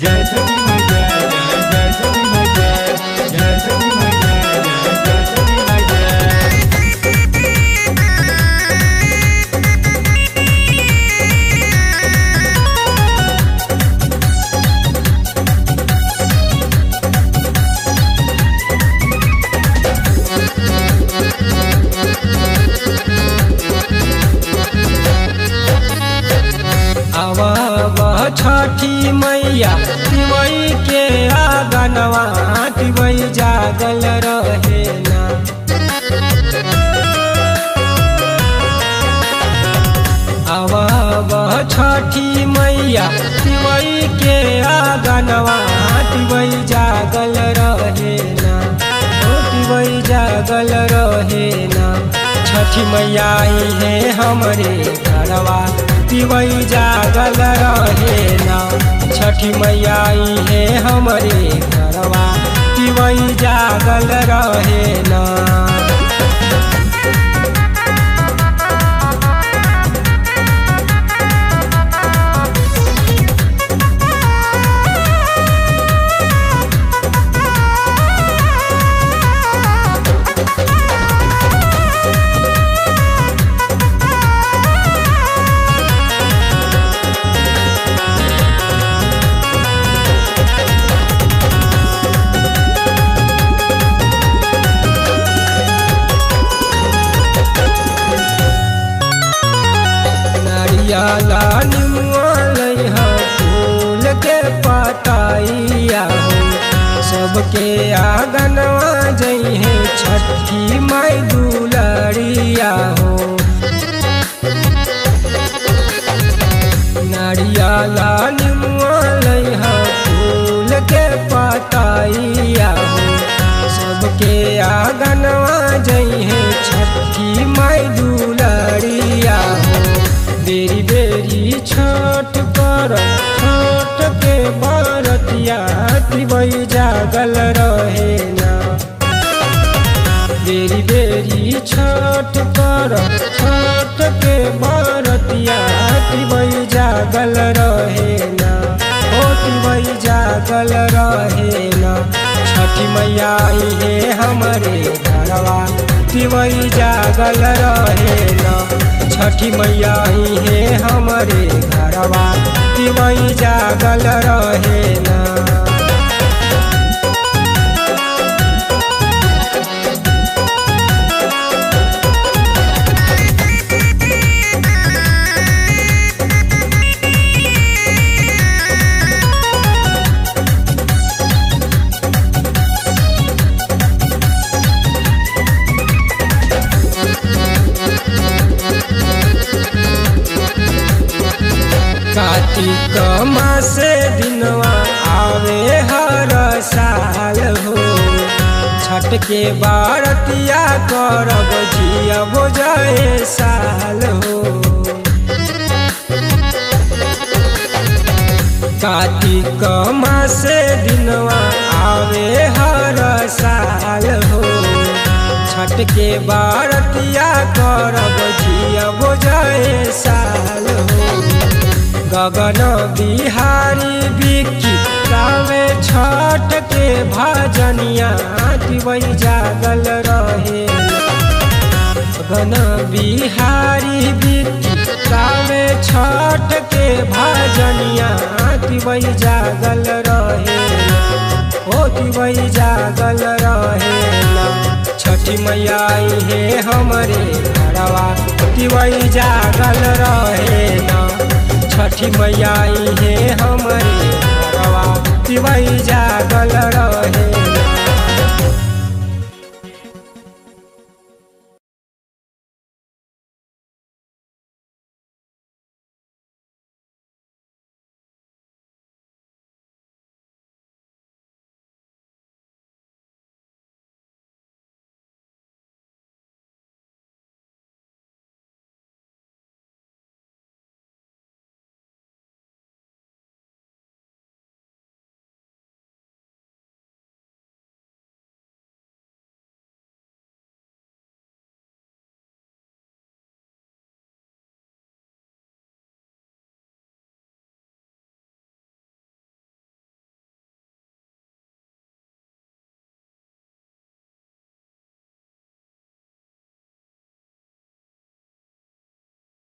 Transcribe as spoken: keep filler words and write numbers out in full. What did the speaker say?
जय छठी मैया जय जय छठी मैया जय छठी मैया जय जय छठी मैया। आवा छठी मैया तिवई के आंगनवा तिवई जागल रहे ना। आवा छठी मैया तिवई के आंगनवा तिवई जागल रहे ना। ओ तिवई जागल रहे ना। छठी मैया आई है हमरे घरवा तिवई जागल रहे ना। छठी मैया आई है हमरे घरवा तिवई जागल रहे ना। नारियाला निमुआ फूल के पताइया हो सबके आंगनवा जई है छठी माई दुलरिया हो। नारियाला निमुआ फूल के पताइया हो सबके आंगनवा जई है छठी माई दुलरिया हो। बेरी बेरी छठ कर छठ के बरतिया तिवई जागल रहे ना। बेरी बेरी छठ कर छठ के बरतिया तिवई जागल रहे ना। ओ तिवई जागल रहे ना। छठी मैया आई है हमरे घरवा तिवई जागल रहे ना। छठी मैया आई है हमरे घरवा तिवई जागल रहे ना। कार्तिक मास दिनवा आवे हर साल हो छठ के बारतिया करब जियब जय साल हो। कार्तिक मास दिनवा आवे हर साल हो छठ के बारतिया करब जियब जय साल हो। गगन बिहारी बिकी गावे छठ के भजनिया तिवई जागल रहे। गगन बिहारी बिकी गावे छठ के भजनिया तिवई जागल रहे। ओ तिवई जागल रहे ना। छठी मैया आई है हमरे घरवा तिवई जागल रहे ना। छठी मैया आई है